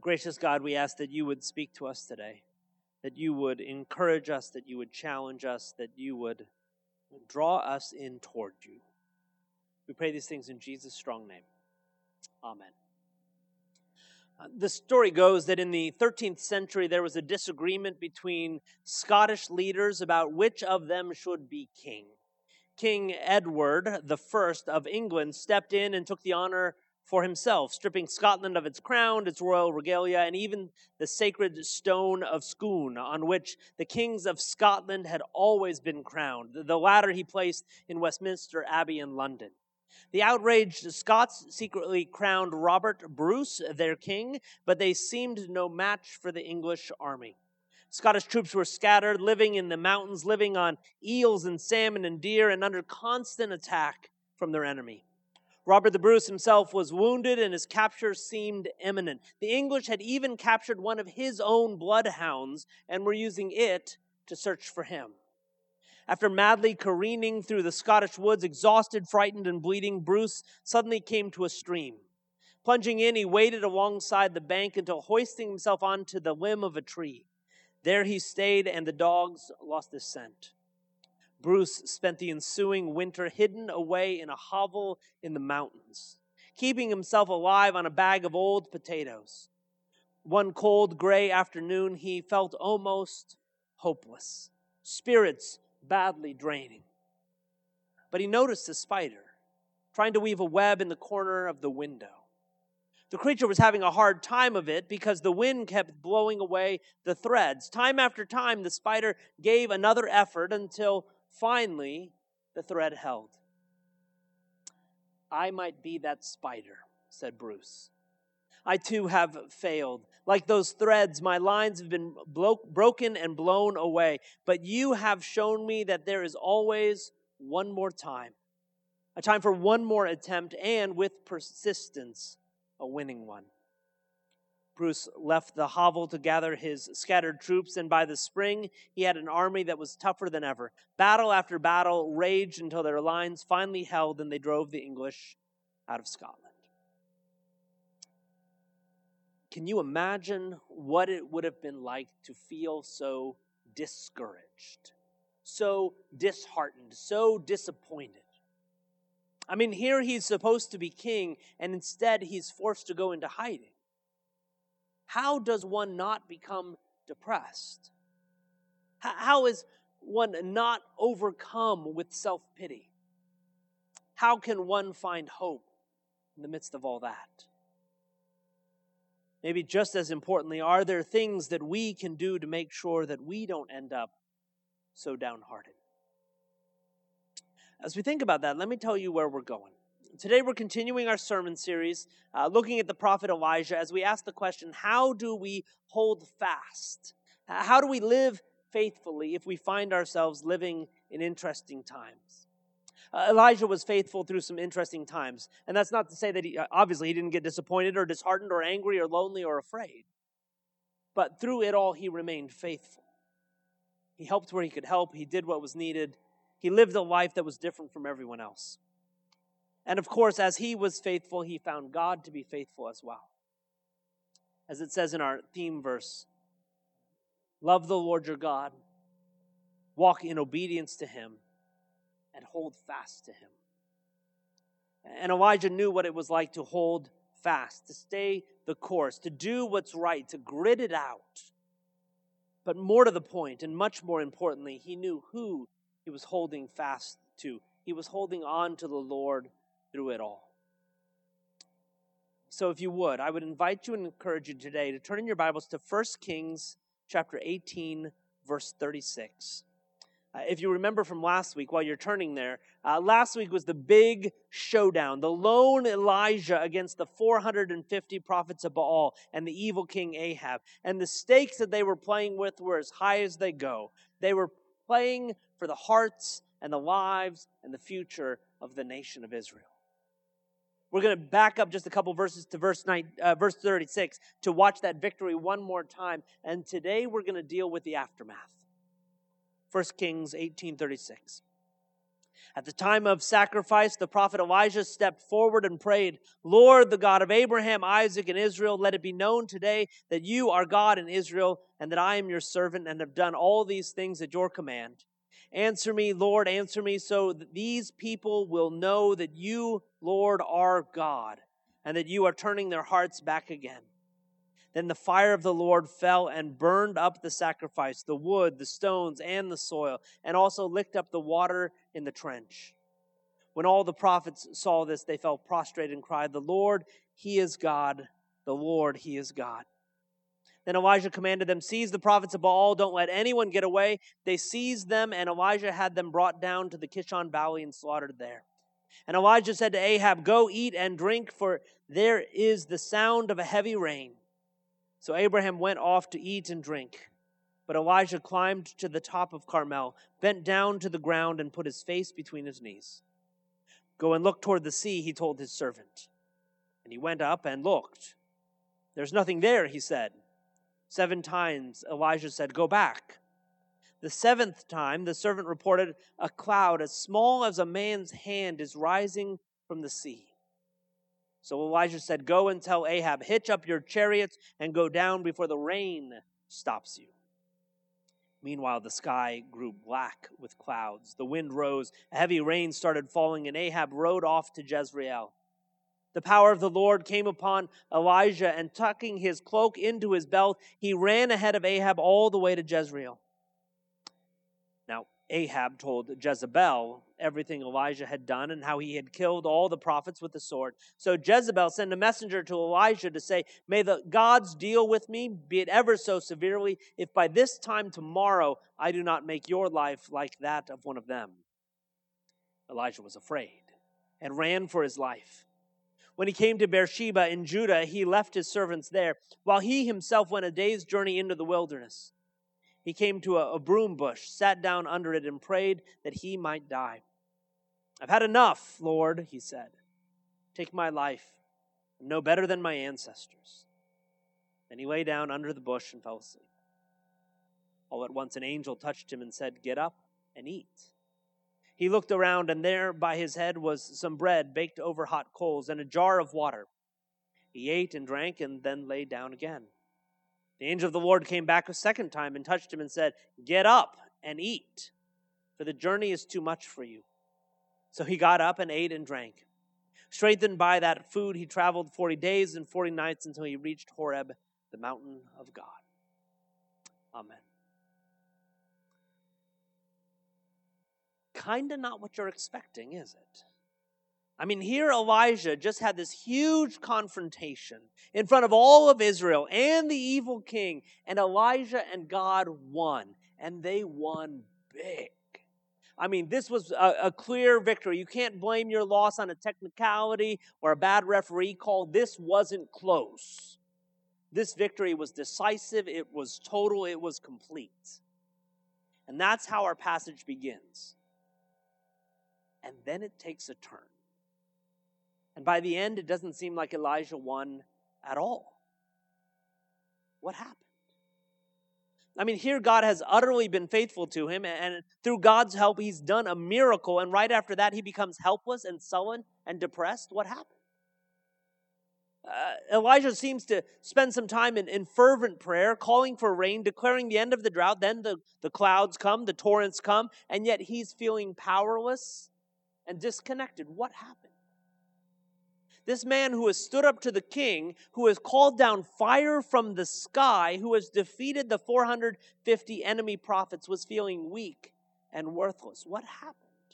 Gracious God, we ask that you would speak to us today, that you would encourage us, that you would challenge us, that you would draw us in toward you. We pray these things in Jesus' strong name. Amen. The story goes that in the 13th century, there was a disagreement between Scottish leaders about which of them should be king. King Edward I of England stepped in and took the honor for himself, stripping Scotland of its crown, its royal regalia, and even the sacred stone of Scone, on which the kings of Scotland had always been crowned. The latter he placed in Westminster Abbey in London. The outraged Scots secretly crowned Robert Bruce their king, but they seemed no match for the English army. Scottish troops were scattered, living in the mountains, living on eels and salmon and deer, and under constant attack from their enemy. Robert the Bruce himself was wounded, and his capture seemed imminent. The English had even captured one of his own bloodhounds and were using it to search for him. After madly careening through the Scottish woods, exhausted, frightened, and bleeding, Bruce suddenly came to a stream. Plunging in, he waded alongside the bank until hoisting himself onto the limb of a tree. There he stayed, and the dogs lost his scent. Bruce spent the ensuing winter hidden away in a hovel in the mountains, keeping himself alive on a bag of old potatoes. One cold, gray afternoon, he felt almost hopeless, spirits badly draining. But he noticed a spider trying to weave a web in the corner of the window. The creature was having a hard time of it because the wind kept blowing away the threads. Time after time, the spider gave another effort until finally the thread held. "I might be that spider," said Bruce. "I too have failed. Like those threads, my lines have been broken and blown away. But you have shown me that there is always one more time, a time for one more attempt, and with persistence, a winning one." Bruce left the hovel to gather his scattered troops, and by the spring, he had an army that was tougher than ever. Battle after battle raged until their lines finally held, and they drove the English out of Scotland. Can you imagine what it would have been like to feel so discouraged, so disheartened, so disappointed? I mean, here he's supposed to be king, and instead he's forced to go into hiding. How does one not become depressed? How is one not overcome with self-pity? How can one find hope in the midst of all that? Maybe just as importantly, are there things that we can do to make sure that we don't end up so downhearted? As we think about that, let me tell you where we're going. Today we're continuing our sermon series, looking at the prophet Elijah as we ask the question, how do we hold fast? How do we live faithfully if we find ourselves living in interesting times? Elijah was faithful through some interesting times. And that's not to say that he didn't get disappointed or disheartened or angry or lonely or afraid. But through it all, he remained faithful. He helped where he could help. He did what was needed. He lived a life that was different from everyone else. And of course, as he was faithful, he found God to be faithful as well. As it says in our theme verse, "Love the Lord your God, walk in obedience to him, and hold fast to him." And Elijah knew what it was like to hold fast, to stay the course, to do what's right, to grit it out. But more to the point, and much more importantly, he knew who he was holding fast to. He was holding on to the Lord through it all. So if you would, I would invite you and encourage you today to turn in your Bibles to 1 Kings chapter 18, verse 36. If you remember from last week, while you're turning there, last week was the big showdown, the lone Elijah against the 450 prophets of Baal and the evil king Ahab. And the stakes that they were playing with were as high as they go. They were playing for the hearts and the lives and the future of the nation of Israel. We're going to back up just a couple verses to verse 36 to watch that victory one more time. And today we're going to deal with the aftermath. 1 Kings 18:36. At the time of sacrifice, the prophet Elijah stepped forward and prayed, Lord, the God of Abraham, Isaac, and Israel, let it be known today that you are God in Israel, and that I am your servant, and have done all these things at your command. Answer me, Lord, answer me, so that these people will know that you, Lord, are God, and that you are turning their hearts back again. Then the fire of the Lord fell and burned up the sacrifice, the wood, the stones, and the soil, and also licked up the water in the trench. When all the prophets saw this, they fell prostrate and cried, The Lord, He is God. The Lord, He is God. Then Elijah commanded them, Seize the prophets of Baal. Don't let anyone get away. They seized them, and Elijah had them brought down to the Kishon Valley and slaughtered there. And Elijah said to Ahab, Go eat and drink, for there is the sound of a heavy rain. So Abraham went off to eat and drink. But Elijah climbed to the top of Carmel, bent down to the ground, and put his face between his knees. Go and look toward the sea, he told his servant. And he went up and looked. There's nothing there, he said. 7 times Elijah said, Go back. The 7th time the servant reported, A cloud as small as a man's hand is rising from the sea. So Elijah said, Go and tell Ahab, Hitch up your chariots and go down before the rain stops you. Meanwhile, the sky grew black with clouds. The wind rose, a heavy rain started falling, and Ahab rode off to Jezreel. The power of the Lord came upon Elijah, and tucking his cloak into his belt, he ran ahead of Ahab all the way to Jezreel. Now, Ahab told Jezebel everything Elijah had done and how he had killed all the prophets with the sword. So Jezebel sent a messenger to Elijah to say, May the gods deal with me, be it ever so severely, if by this time tomorrow I do not make your life like that of one of them. Elijah was afraid and ran for his life. When he came to Beersheba in Judah, he left his servants there, while he himself went a day's journey into the wilderness. He came to a broom bush, sat down under it, and prayed that he might die. I've had enough, Lord, he said. Take my life. I'm no better than my ancestors. Then he lay down under the bush and fell asleep. All at once an angel touched him and said, Get up and eat. He looked around, and there by his head was some bread baked over hot coals and a jar of water. He ate and drank and then lay down again. The angel of the Lord came back a second time and touched him and said, Get up and eat, for the journey is too much for you. So he got up and ate and drank. Strengthened by that food, he traveled 40 days and 40 nights until he reached Horeb, the mountain of God. Amen. Kind of not what you're expecting, is it? I mean, here Elijah just had this huge confrontation in front of all of Israel and the evil king, and Elijah and God won, and they won big. I mean, this was a clear victory. You can't blame your loss on a technicality or a bad referee call. This wasn't close. This victory was decisive, it was total, it was complete. And that's how our passage begins. And then it takes a turn. And by the end, it doesn't seem like Elijah won at all. What happened? I mean, here God has utterly been faithful to him, and through God's help, he's done a miracle, and right after that, he becomes helpless and sullen and depressed. What happened? Elijah seems to spend some time in fervent prayer, calling for rain, declaring the end of the drought. Then the clouds come, the torrents come, and yet he's feeling powerless and disconnected. What happened? This man who has stood up to the king, who has called down fire from the sky, who has defeated the 450 enemy prophets, was feeling weak and worthless. What happened?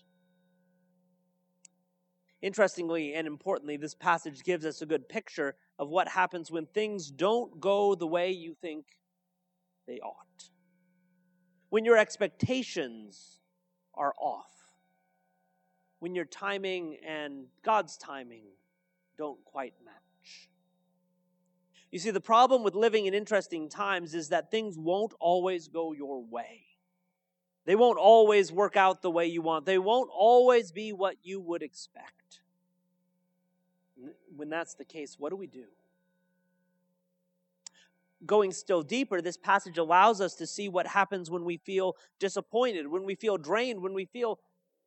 Interestingly and importantly, this passage gives us a good picture of what happens when things don't go the way you think they ought. When your expectations are off. When your timing and God's timing don't quite match. You see, the problem with living in interesting times is that things won't always go your way. They won't always work out the way you want. They won't always be what you would expect. When that's the case, what do we do? Going still deeper, this passage allows us to see what happens when we feel disappointed, when we feel drained, when we feel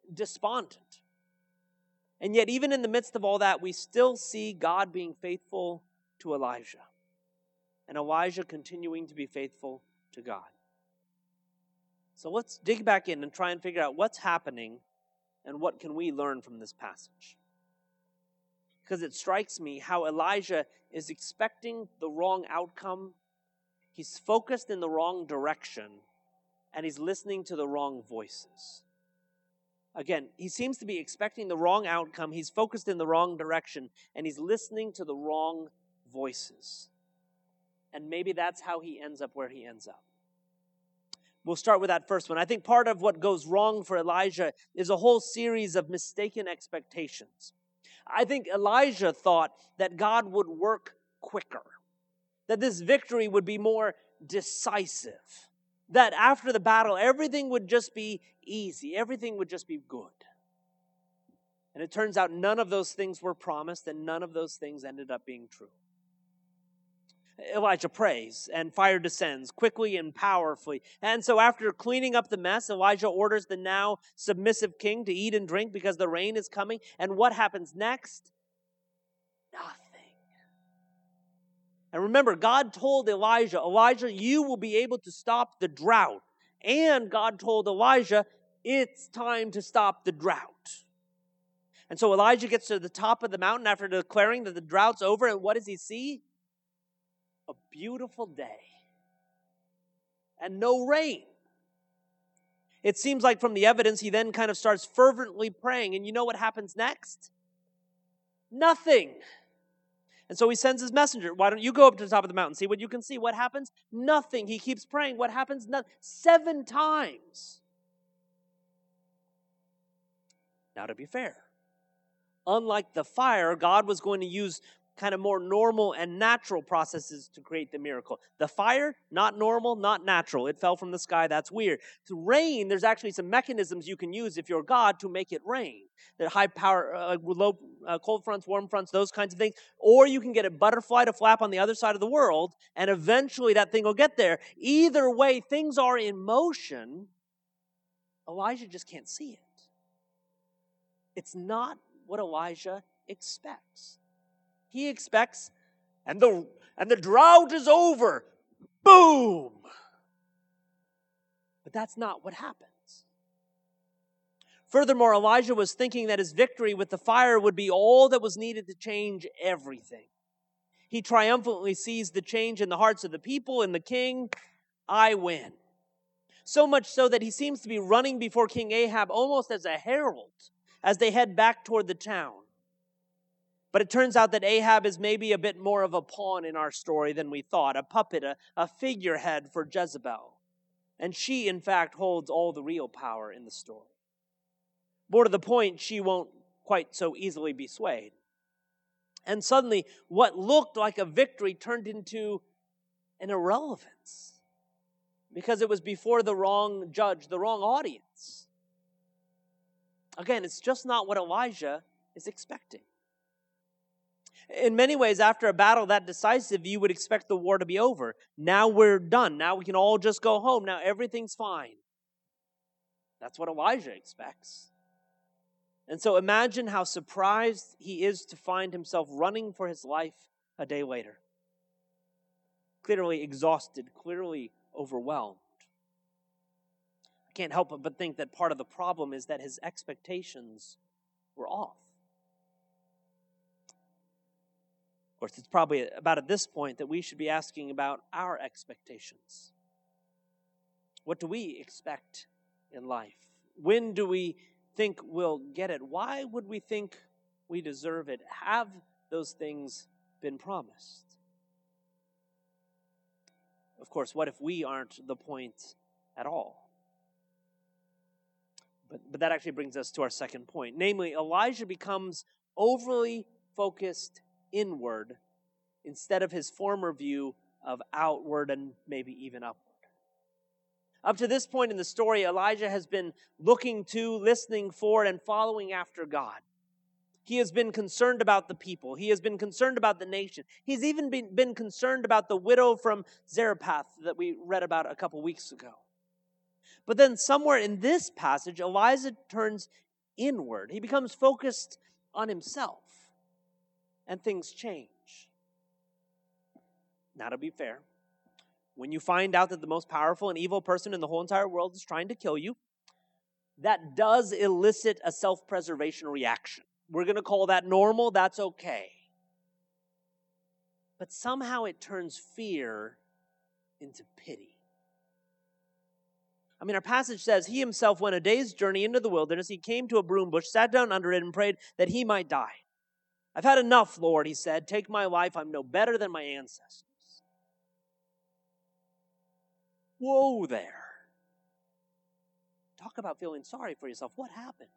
despondent. And yet, even in the midst of all that, we still see God being faithful to Elijah, and Elijah continuing to be faithful to God. So let's dig back in and try and figure out what's happening and what can we learn from this passage. Because it strikes me how Elijah is expecting the wrong outcome, he's focused in the wrong direction, and he's listening to the wrong voices. Again, he seems to be expecting the wrong outcome, he's focused in the wrong direction, and he's listening to the wrong voices. And maybe that's how he ends up where he ends up. We'll start with that first one. I think part of what goes wrong for Elijah is a whole series of mistaken expectations. I think Elijah thought that God would work quicker, that this victory would be more decisive, that after the battle, everything would just be easy, everything would just be good. And it turns out none of those things were promised, and none of those things ended up being true. Elijah prays, and fire descends quickly and powerfully. And so after cleaning up the mess, Elijah orders the now submissive king to eat and drink because the rain is coming. And what happens next? Nothing. And remember, God told Elijah, you will be able to stop the drought. And God told Elijah, it's time to stop the drought. And so Elijah gets to the top of the mountain after declaring that the drought's over. And what does he see? A beautiful day and no rain. It seems like from the evidence, he then kind of starts fervently praying. And you know what happens next? Nothing. And so he sends his messenger. Why don't you go up to the top of the mountain, see what you can see? What happens? Nothing. He keeps praying. What happens? Nothing. 7 times. Now, to be fair, unlike the fire, God was going to use kind of more normal and natural processes to create the miracle. The fire, not normal, not natural. It fell from the sky. That's weird. To rain, there's actually some mechanisms you can use if you're God to make it rain. The high power, low, cold fronts, warm fronts, those kinds of things. Or you can get a butterfly to flap on the other side of the world, and eventually that thing will get there. Either way, things are in motion. Elijah just can't see it. It's not what Elijah expects. He expects, and the drought is over. Boom! But that's not what happens. Furthermore, Elijah was thinking that his victory with the fire would be all that was needed to change everything. He triumphantly sees the change in the hearts of the people and the king. I win. So much so that he seems to be running before King Ahab almost as a herald as they head back toward the town. But it turns out that Ahab is maybe a bit more of a pawn in our story than we thought, a puppet, a figurehead for Jezebel. And she, in fact, holds all the real power in the story. More to the point, she won't quite so easily be swayed. And suddenly, what looked like a victory turned into an irrelevance because it was before the wrong judge, the wrong audience. Again, it's just not what Elijah is expecting. In many ways, after a battle that decisive, you would expect the war to be over. Now we're done. Now we can all just go home. Now everything's fine. That's what Elijah expects. And so imagine how surprised he is to find himself running for his life a day later. Clearly exhausted, clearly overwhelmed. I can't help but think that part of the problem is that his expectations were off. Of course, it's probably about at this point that we should be asking about our expectations. What do we expect in life? When do we think we'll get it? Why would we think we deserve it? Have those things been promised? Of course, what if we aren't the point at all? But that actually brings us to our second point. Namely, Elijah becomes overly focused inward instead of his former view of outward and maybe even upward. Up to this point in the story, Elijah has been looking to, listening for, and following after God. He has been concerned about the people. He has been concerned about the nation. He's even been concerned about the widow from Zarephath that we read about a couple weeks ago. But then somewhere in this passage, Elijah turns inward. He becomes focused on himself, and things change. Now, to be fair, when you find out that the most powerful and evil person in the whole entire world is trying to kill you, that does elicit a self-preservation reaction. We're going to call that normal. That's okay. But somehow it turns fear into pity. I mean, our passage says, he himself went a day's journey into the wilderness. He came to a broom bush, sat down under it, and prayed that he might die. I've had enough, Lord, he said. Take my life. I'm no better than my ancestors. Whoa there. Talk about feeling sorry for yourself. What happened?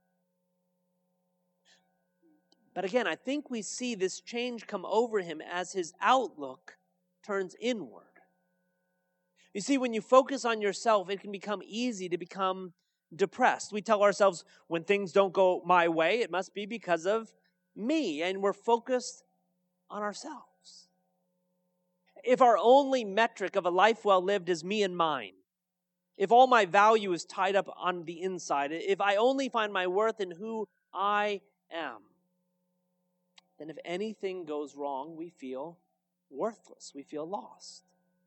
But again, I think we see this change come over him as his outlook turns inward. You see, when you focus on yourself, it can become easy to become depressed. We tell ourselves, when things don't go my way, it must be because of me, and we're focused on ourselves. If our only metric of a life well lived is me and mine, if all my value is tied up on the inside, if I only find my worth in who I am, then if anything goes wrong, we feel worthless. We feel lost.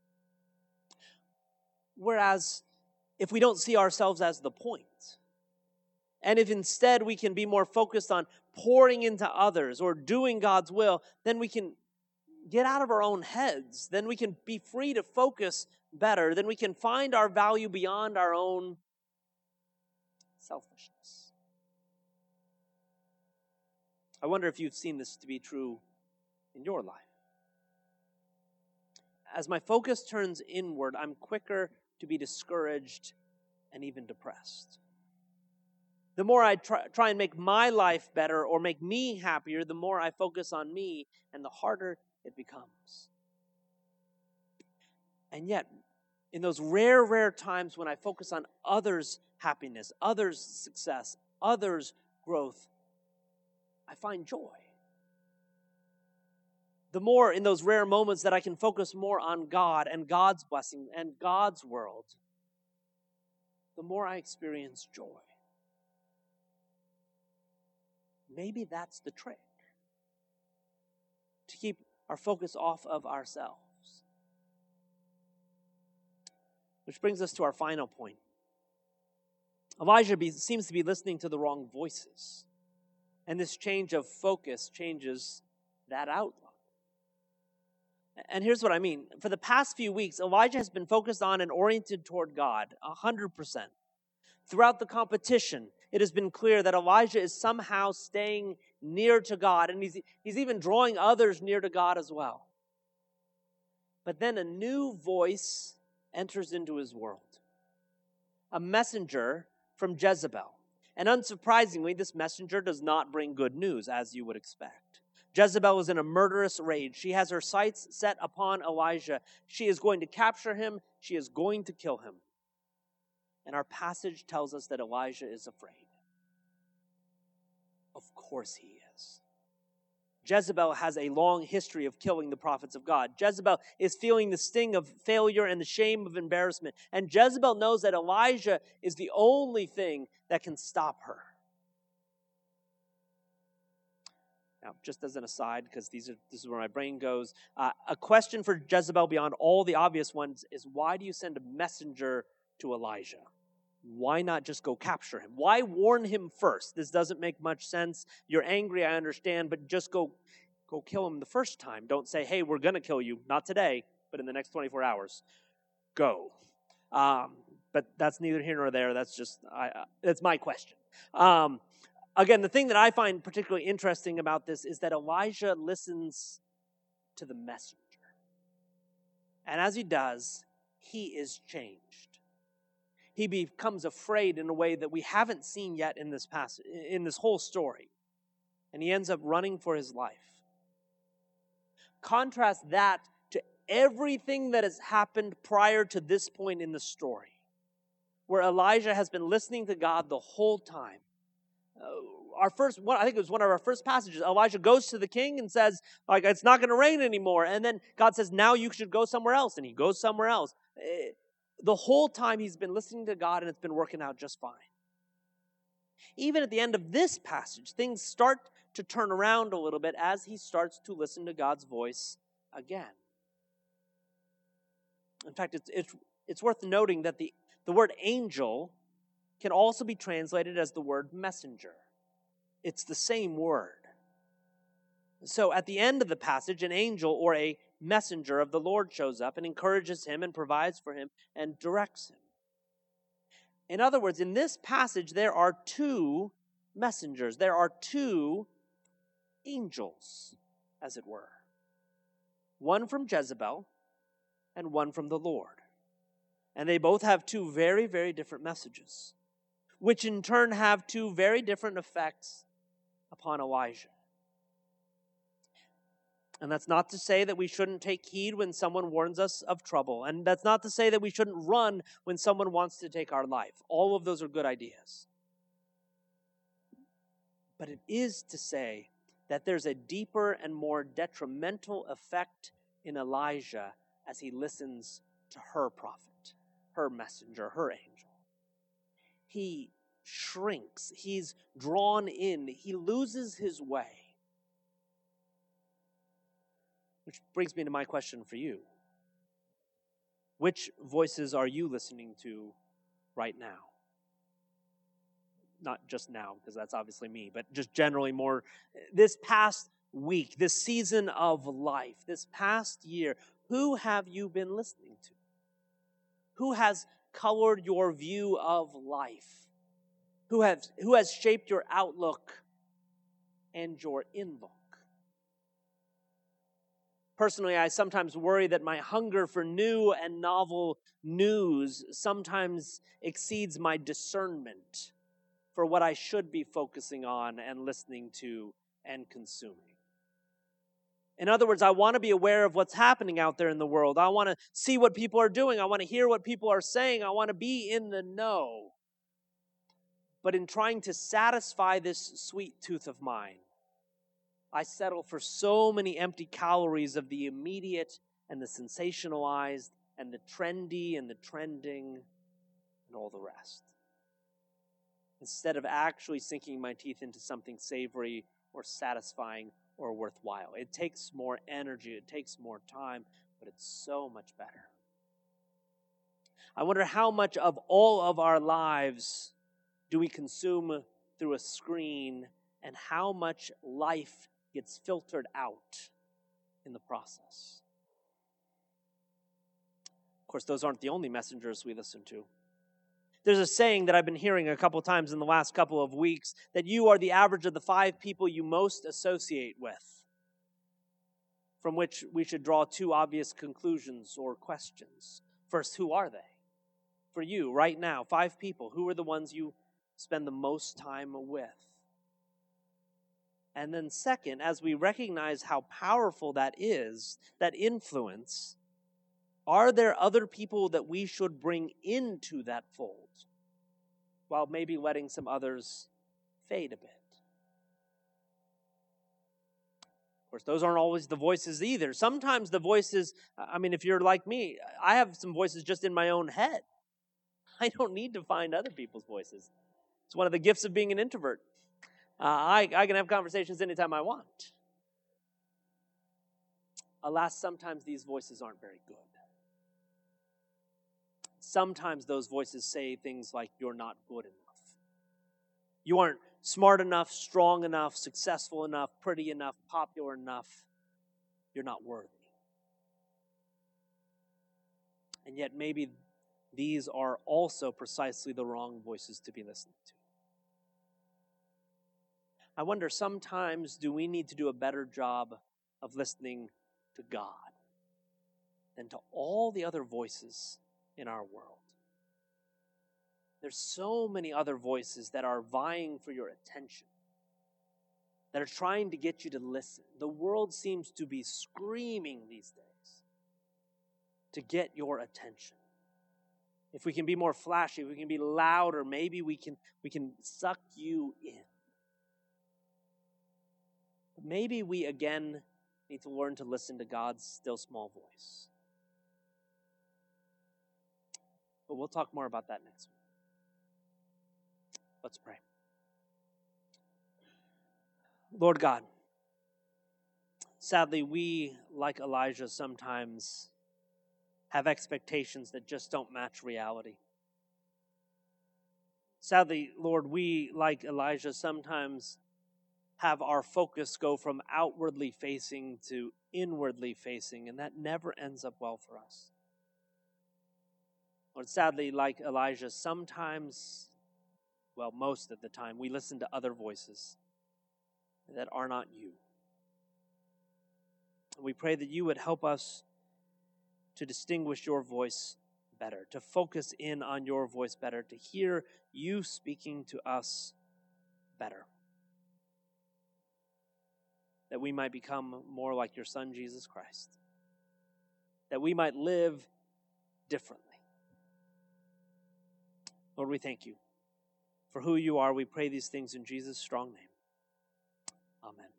Whereas, if we don't see ourselves as the point, and if instead we can be more focused on pouring into others or doing God's will, then we can get out of our own heads. Then we can be free to focus better. Then we can find our value beyond our own selfishness. I wonder if you've seen this to be true in your life. As my focus turns inward, I'm quicker to be discouraged and even depressed. The more I try and make my life better or make me happier, the more I focus on me, and the harder it becomes. And yet, in those rare times when I focus on others' happiness, others' success, others' growth, I find joy. The more in those rare moments that I can focus more on God and God's blessing and God's world, the more I experience joy. Maybe that's the trick, to keep our focus off of ourselves. Which brings us to our final point. Elijah seems to be listening to the wrong voices, and this change of focus changes that outlook. And here's what I mean. For the past few weeks, Elijah has been focused on and oriented toward God 100%. Throughout the competition, it has been clear that Elijah is somehow staying near to God, and he's even drawing others near to God as well. But then a new voice enters into his world. A messenger from Jezebel. And unsurprisingly, this messenger does not bring good news, as you would expect. Jezebel is in a murderous rage. She has her sights set upon Elijah. She is going to capture him. She is going to kill him. And our passage tells us that Elijah is afraid. Of course he is. Jezebel has a long history of killing the prophets of God. Jezebel is feeling the sting of failure and the shame of embarrassment. And Jezebel knows that Elijah is the only thing that can stop her. Now, just as an aside, because this is where my brain goes, a question for Jezebel beyond all the obvious ones is, why do you send a messenger to Elijah? Why not just go capture him? Why warn him first? This doesn't make much sense. You're angry, I understand, but just go kill him the first time. Don't say, hey, we're going to kill you. Not today, but in the next 24 hours. Go. But that's neither here nor there. That's my question. Again, the thing that I find particularly interesting about this is that Elijah listens to the messenger. And as he does, he is changed. He becomes afraid in a way that we haven't seen yet in this passage, in this whole story. And he ends up running for his life. Contrast that to everything that has happened prior to this point in the story, where Elijah has been listening to God the whole time. I think it was one of our first passages. Elijah goes to the king and says, it's not going to rain anymore. And then God says, now you should go somewhere else. And he goes somewhere else. The whole time he's been listening to God, and it's been working out just fine. Even at the end of this passage, things start to turn around a little bit as he starts to listen to God's voice again. In fact, it's worth noting that the word angel can also be translated as the word messenger. It's the same word. So at the end of the passage, an angel or a messenger of the Lord shows up and encourages him and provides for him and directs him. In other words, in this passage, there are two messengers. There are two angels, as it were. One from Jezebel and one from the Lord. And they both have two very, very different messages, which in turn have two very different effects upon Elijah. And that's not to say that we shouldn't take heed when someone warns us of trouble. And that's not to say that we shouldn't run when someone wants to take our life. All of those are good ideas. But it is to say that there's a deeper and more detrimental effect in Elijah as he listens to her prophet, her messenger, her angel. He shrinks. He's drawn in. He loses his way. Which brings me to my question for you. Which voices are you listening to right now? Not just now, because that's obviously me, but just generally more this past week, this season of life, this past year, who have you been listening to? Who has colored your view of life? Who has shaped your outlook and your inlook? Personally, I sometimes worry that my hunger for new and novel news sometimes exceeds my discernment for what I should be focusing on and listening to and consuming. In other words, I want to be aware of what's happening out there in the world. I want to see what people are doing. I want to hear what people are saying. I want to be in the know. But in trying to satisfy this sweet tooth of mine, I settle for so many empty calories of the immediate and the sensationalized and the trendy and the trending and all the rest, instead of actually sinking my teeth into something savory or satisfying or worthwhile. It takes more energy, it takes more time, but it's so much better. I wonder how much of all of our lives do we consume through a screen, and how much life gets filtered out in the process. Of course, those aren't the only messengers we listen to. There's a saying that I've been hearing a couple times in the last couple of weeks, that you are the average of the 5 people you most associate with, from which we should draw 2 obvious conclusions or questions. First, who are they? For you, right now, 5 people, who are the ones you spend the most time with? And then second, as we recognize how powerful that is, that influence, are there other people that we should bring into that fold, while maybe letting some others fade a bit? Of course, those aren't always the voices either. Sometimes the voices, if you're like me, I have some voices just in my own head. I don't need to find other people's voices. It's one of the gifts of being an introvert. I can have conversations anytime I want. Alas, sometimes these voices aren't very good. Sometimes those voices say things like, you're not good enough. You aren't smart enough, strong enough, successful enough, pretty enough, popular enough. You're not worthy. And yet maybe these are also precisely the wrong voices to be listening to. I wonder, sometimes do we need to do a better job of listening to God than to all the other voices in our world? There's so many other voices that are vying for your attention, that are trying to get you to listen. The world seems to be screaming these days to get your attention. If we can be more flashy, if we can be louder, maybe we can suck you in. But maybe we again need to learn to listen to God's still small voice. But we'll talk more about that next week. Let's pray. Lord God, sadly, we, like Elijah, sometimes have expectations that just don't match reality. Sadly, Lord, we, like Elijah, sometimes have our focus go from outwardly facing to inwardly facing, and that never ends up well for us. Lord, sadly, like Elijah, sometimes, well, most of the time, we listen to other voices that are not you. We pray that you would help us to distinguish your voice better, to focus in on your voice better, to hear you speaking to us better. That we might become more like your Son, Jesus Christ. That we might live differently. Lord, we thank you for who you are. We pray these things in Jesus' strong name. Amen.